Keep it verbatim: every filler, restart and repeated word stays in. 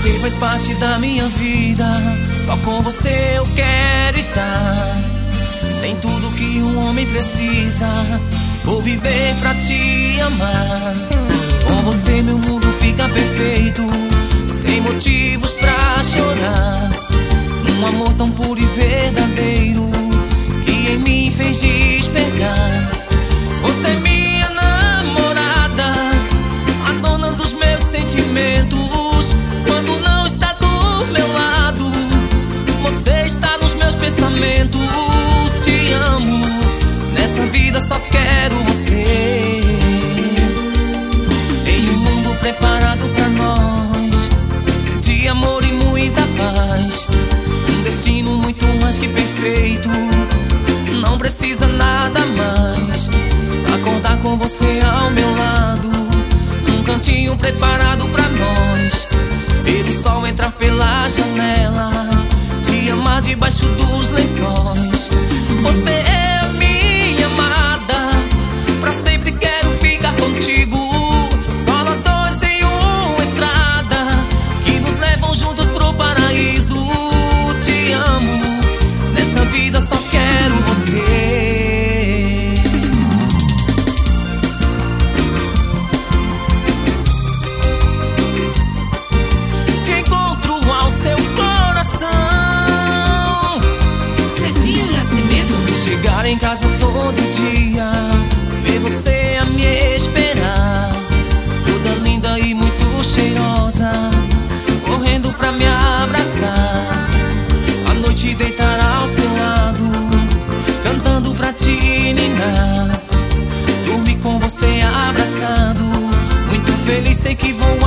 Você faz parte da minha vida, só com você eu quero estar. Tem tudo que um homem precisa, vou viver pra te amar. Com você meu mundo fica perfeito, sem motivos pra chorar. Um amor tão puro e verdadeiro, que em mim fez despertar. Você é minha namorada, a dona dos meus sentimentos. Quando não está do meu lado, você está nos meus pensamentos. Te amo, nessa vida só quero você. Tem um mundo preparado pra nós, de amor e muita paz. Um destino muito mais que perfeito, não precisa nada mais. Acordar com você ao meu lado, num cantinho preparado pra nós. Ver o sol entrar pela janela, te amar debaixo dos lençóis. Você é a minha amada, pra sempre quero ficar contigo. Só nós dois em uma estrada, que nos levam juntos pro paraíso. Te amo, nessa vida só quero você. Em casa todo dia, ver você a me esperar, toda linda e muito cheirosa, correndo pra me abraçar. A noite deitar ao seu lado, cantando pra te ninar. Dormir com você abraçado, muito feliz, sei que vou